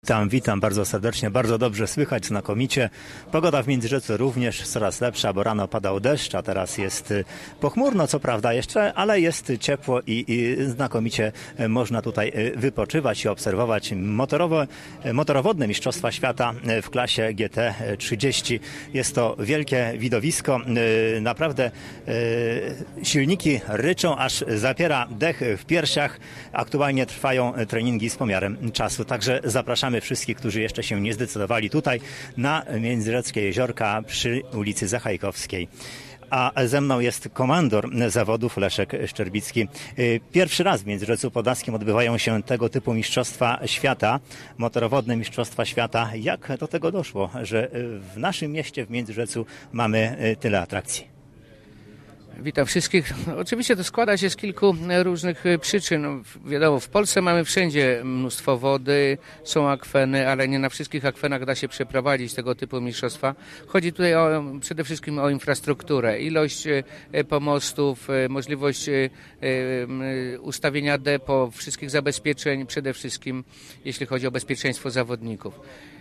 Witam bardzo serdecznie, bardzo dobrze słychać, znakomicie. Pogoda w Międzyrzecu również coraz lepsza, bo rano padał deszcz, a teraz jest pochmurno, co prawda jeszcze, ale jest ciepło i znakomicie można tutaj wypoczywać i obserwować motorowodne Mistrzostwa Świata w klasie GT30. Jest to wielkie widowisko, naprawdę silniki ryczą, aż zapiera dech w piersiach. Aktualnie trwają treningi z pomiarem czasu, także zapraszamy wszystkich, którzy jeszcze się nie zdecydowali tutaj na Międzyrzeckie Jeziorka przy ulicy Zachajkowskiej. A ze mną jest komandor zawodów Leszek Szczerbicki. Pierwszy raz w Międzyrzecu Podlaskim odbywają się tego typu Mistrzostwa Świata, motorowodne Mistrzostwa Świata. Jak do tego doszło, że w naszym mieście, w Międzyrzecu, mamy tyle atrakcji? Witam wszystkich. Oczywiście to składa się z kilku różnych przyczyn. Wiadomo, w Polsce mamy wszędzie mnóstwo wody, są akweny, ale nie na wszystkich akwenach da się przeprowadzić tego typu mistrzostwa. Chodzi tutaj przede wszystkim o infrastrukturę, ilość pomostów, możliwość ustawienia depo, wszystkich zabezpieczeń, przede wszystkim jeśli chodzi o bezpieczeństwo zawodników.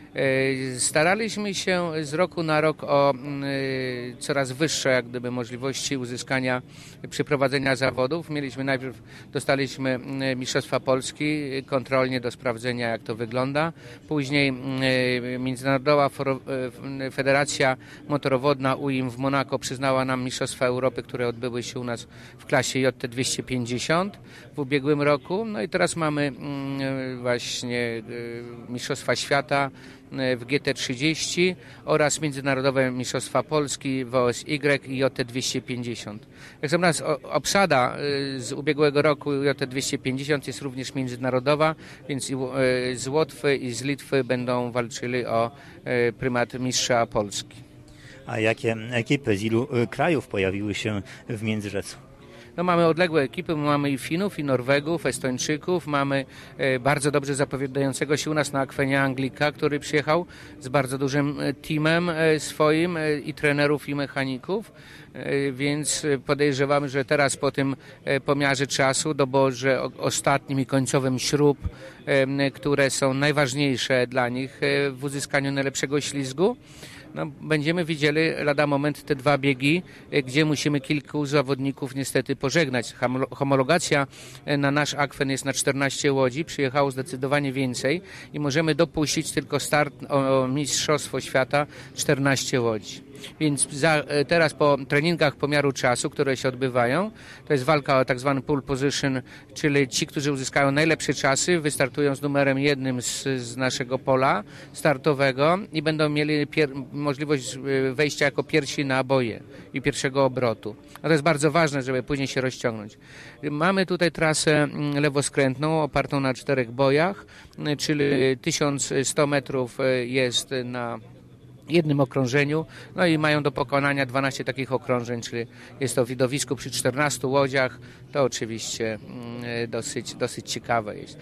Staraliśmy się z roku na rok o coraz wyższe jak gdyby możliwości uzyskania przeprowadzenia zawodów. Dostaliśmy Mistrzostwa Polski kontrolnie do sprawdzenia, jak to wygląda. Później Międzynarodowa Federacja Motorowodna UIM w Monako przyznała nam Mistrzostwa Europy, które odbyły się u nas w klasie JT250 w ubiegłym roku. No i teraz mamy właśnie Mistrzostwa Świata w GT30 oraz Międzynarodowe Mistrzostwa Polski w OSY i JT250. Jak sam raz obsada z ubiegłego roku JT250 jest również międzynarodowa, więc z Łotwy i z Litwy będą walczyli o prymat mistrza Polski. A jakie ekipy z ilu krajów pojawiły się w Międzyrzecu? No, mamy odległe ekipy, mamy i Finów, i Norwegów, Estończyków, mamy bardzo dobrze zapowiadającego się u nas na akwenie Anglika, który przyjechał z bardzo dużym teamem swoim i trenerów, i mechaników, więc podejrzewamy, że teraz po tym pomiarze czasu, doborze ostatnim i końcowym śrub, które są najważniejsze dla nich w uzyskaniu najlepszego ślizgu, no, będziemy widzieli lada moment te dwa biegi, gdzie musimy kilku zawodników niestety pożegnać. Homologacja na nasz akwen jest na 14 łodzi, przyjechało zdecydowanie więcej i możemy dopuścić tylko start o Mistrzostwo Świata 14 łodzi. Więc teraz po treningach pomiaru czasu, które się odbywają, to jest walka o tak zwany pole position, czyli ci, którzy uzyskają najlepsze czasy, wystartują z numerem 1 z naszego pola startowego i będą mieli możliwość wejścia jako pierwsi na boje i pierwszego obrotu. A to jest bardzo ważne, żeby później się rozciągnąć. Mamy tutaj trasę lewoskrętną opartą na 4 bojach, czyli 1100 metrów jest na jednym okrążeniu, no i mają do pokonania 12 takich okrążeń, czyli jest to widowisko przy 14 łodziach, to oczywiście dosyć ciekawe jest.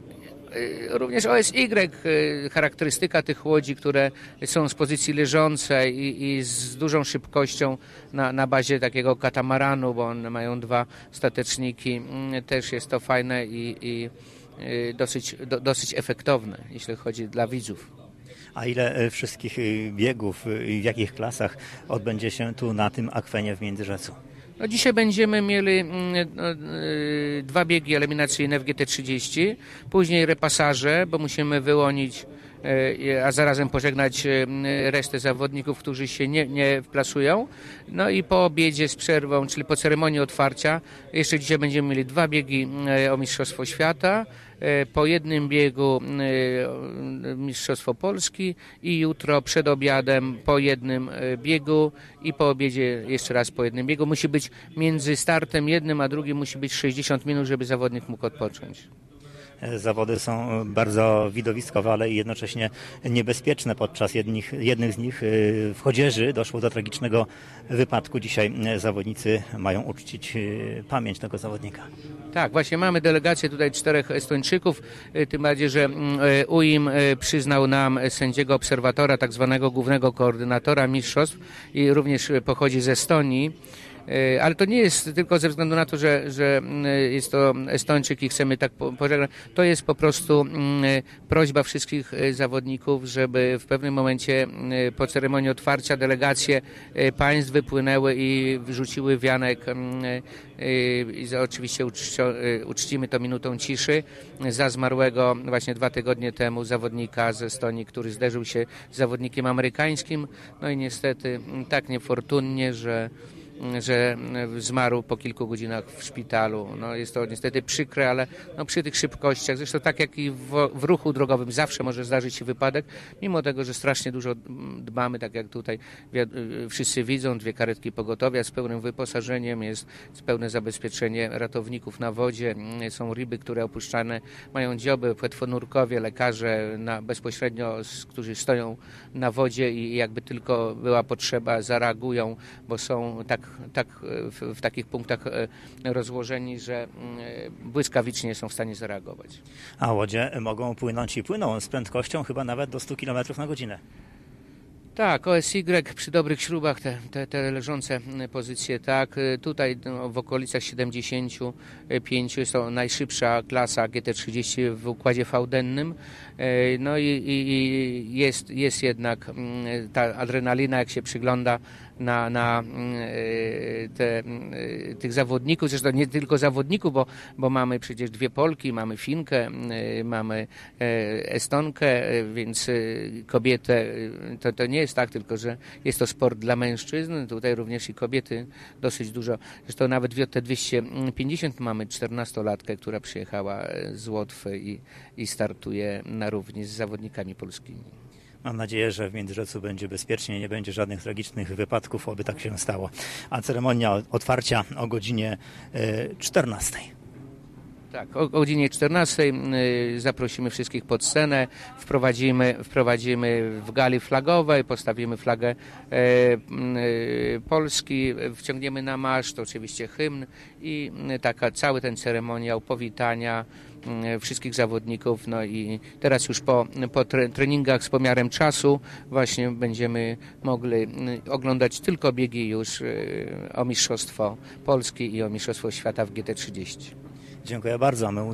Również OSY, charakterystyka tych łodzi, które są z pozycji leżącej i z dużą szybkością na bazie takiego katamaranu, bo one mają 2 stateczniki, też jest to fajne i dosyć efektowne, jeśli chodzi dla widzów. A ile wszystkich biegów, w jakich klasach odbędzie się tu na tym akwenie w Międzyrzecu? No, dzisiaj będziemy mieli 2 biegi eliminacyjne w GT30, później repasaże, bo musimy wyłonić, a zarazem pożegnać resztę zawodników, którzy się nie wplasują. No i po obiedzie z przerwą, czyli po ceremonii otwarcia, jeszcze dzisiaj będziemy mieli 2 biegi o Mistrzostwo Świata, po jednym biegu Mistrzostwo Polski i jutro przed obiadem po jednym biegu i po obiedzie jeszcze raz po jednym biegu. Musi być między startem jednym a drugim musi być 60 minut, żeby zawodnik mógł odpocząć. Zawody są bardzo widowiskowe, ale jednocześnie niebezpieczne. Podczas jednych z nich w Chodzieży doszło do tragicznego wypadku. Dzisiaj zawodnicy mają uczcić pamięć tego zawodnika. Tak, właśnie mamy delegację tutaj 4 Estończyków, tym bardziej, że UIM przyznał nam sędziego obserwatora, tak zwanego głównego koordynatora mistrzostw i również pochodzi z Estonii. Ale to nie jest tylko ze względu na to, że jest to Estończyk i chcemy tak pożegnać. To jest po prostu prośba wszystkich zawodników, żeby w pewnym momencie po ceremonii otwarcia delegacje państw wypłynęły i wrzuciły wianek i oczywiście uczcimy to minutą ciszy za zmarłego właśnie 2 tygodnie temu zawodnika z Estonii, który zderzył się z zawodnikiem amerykańskim. No i niestety tak niefortunnie, że zmarł po kilku godzinach w szpitalu. No jest to niestety przykre, ale no przy tych szybkościach, zresztą tak jak i w ruchu drogowym zawsze może zdarzyć się wypadek, mimo tego, że strasznie dużo dbamy, tak jak tutaj wszyscy widzą, 2 karetki pogotowia z pełnym wyposażeniem, jest pełne zabezpieczenie ratowników na wodzie, są ryby, które opuszczane mają dzioby, płetwonurkowie, lekarze bezpośrednio, którzy stoją na wodzie i jakby tylko była potrzeba, zareagują, bo są tak w takich punktach rozłożeni, że błyskawicznie są w stanie zareagować. A łodzie mogą płynąć i płyną z prędkością chyba nawet do 100 km na godzinę. Tak, OSY przy dobrych śrubach, te leżące pozycje, tak. Tutaj w okolicach 75 jest to najszybsza klasa GT30 w układzie V-dennym. No i jest jednak ta adrenalina, jak się przygląda na tych zawodników, zresztą nie tylko zawodników, bo mamy przecież 2 Polki, mamy Finkę, mamy Estonkę, więc kobietę, to nie jest tak tylko, że jest to sport dla mężczyzn, tutaj również i kobiety dosyć dużo, zresztą nawet w JT250 mamy 14-latkę, która przyjechała z Łotwy i startuje na równi z zawodnikami polskimi. Mam nadzieję, że w Międzyrzecu będzie bezpiecznie, nie będzie żadnych tragicznych wypadków, oby tak się stało. A ceremonia otwarcia o godzinie 14. Tak, o godzinie 14 zaprosimy wszystkich pod scenę, wprowadzimy w gali flagowej, postawimy flagę Polski, wciągniemy na maszt, oczywiście hymn i cały ten ceremoniał powitania wszystkich zawodników. No i teraz już po treningach z pomiarem czasu właśnie będziemy mogli oglądać tylko biegi już o Mistrzostwo Polski i o Mistrzostwo Świata w GT30. Dziękuję bardzo. My